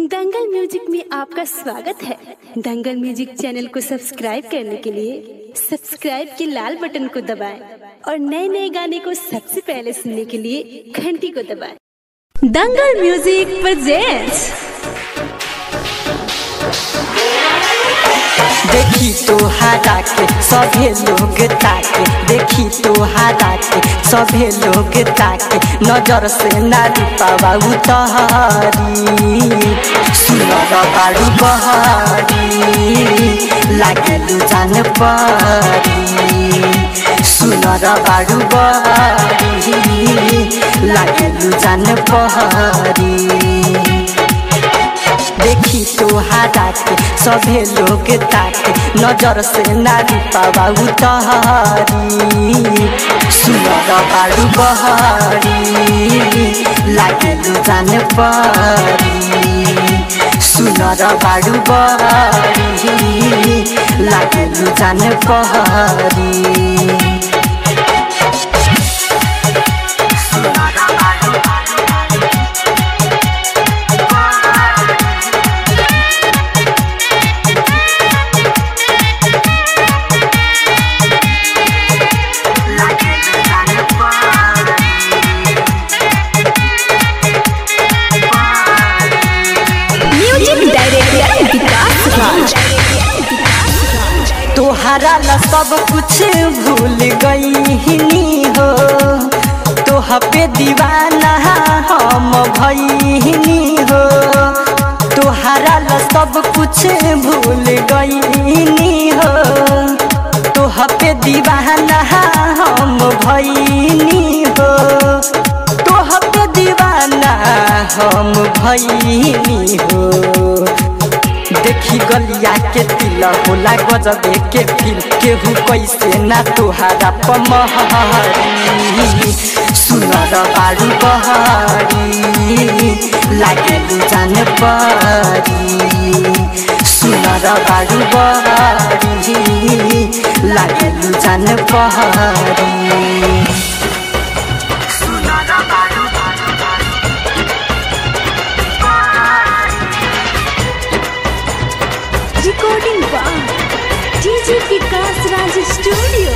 दंगल music में आपका स्वागत है। दंगल म्यूजिक चैनल को सब्सक्राइब करने के लिए सब्सक्राइब के लाल बटन को दबाएं और नए नए गाने को सबसे पहले सुनने के लिए घंटी को दबाएं। Dangal music presents. देखी तो हारा के सभे लोग ताके, देखी तो हारा के सभे लोग ताके, नजर से नारी पावा उतारी, सुनर बारू बहारी, लागलू जान पारी, सुनर बारू बहारी, लागलू जान पारी। देखी तो हारा के सभे लोग ताके, नजर से नारी पावा उतारी, सुनर बारू बहारी, लागलू जान पारी, सुनर बारू बहारी, लागलू जान पारी। तोहरा ला सब कुछ भूल गईनी हो, तोह पे दीवाना हम भईनी हो, तोहरा ला सब कुछ भूल गईनी हो, तोह पे दीवाना हम भईनी हो, तोह पे दीवाना हम भईनी हो। देखी गलिया के दिल होला गजबे के फिर, केहू कैसे ना तोहारा पमहारी, सुनर बारू बहारी, लागलू जान पारी, सुनर बारू बहारी, लागलू जान पारी। Recording DJ Vikas Raj studio.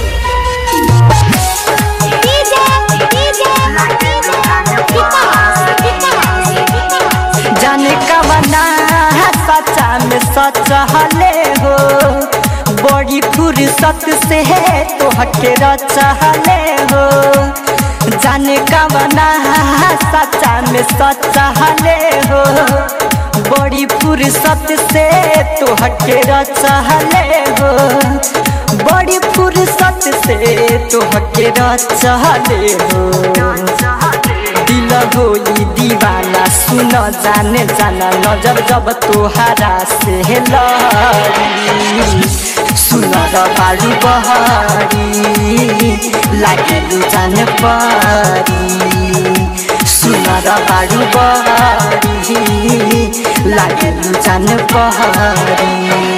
जाने का बना सच्चा में सच हले हो, बड़ी फुर्सत से है तो हके रचहले हो, जाने का बना सच्चा में सच हले हो, बड़ी फुर्सत से तो हके रचहले हो, बड़ी फुर्सत से तो हके रचहले हो। दिल होई दीवाना सुन जाने जाना, नजर जब तोहारा से लड़ी, सुनर बारू बहारी, लागलू जान पारी, सुनर बारू बहारी, लागलू जान पारी।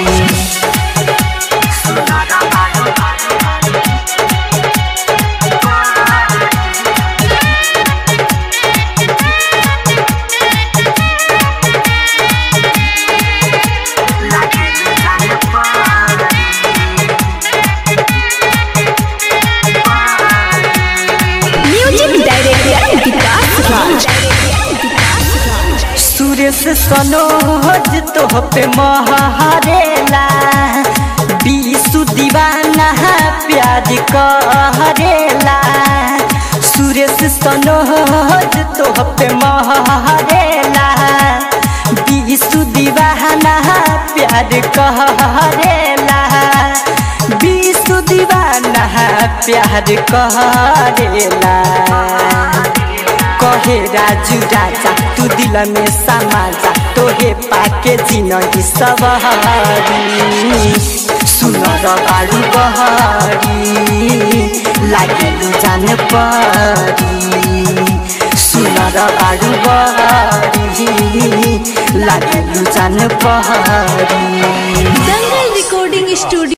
सुरेश सनोज तोह पे महारेला, बीसु दीवाना प्यार करेला, सुरेश सनोज तोह पे महारेला, बीसु दीवाना प्यार करेला, बीसु दीवाना प्यार करेला। कहे राजू राजा तू दिल में समा जा, तोहे पाके जिंदगी सवारी, सुनर बारू बहारी, लागलू जान पारी, सुनर बारू बहारी, लागलू जान पारी। Dangal recording studio.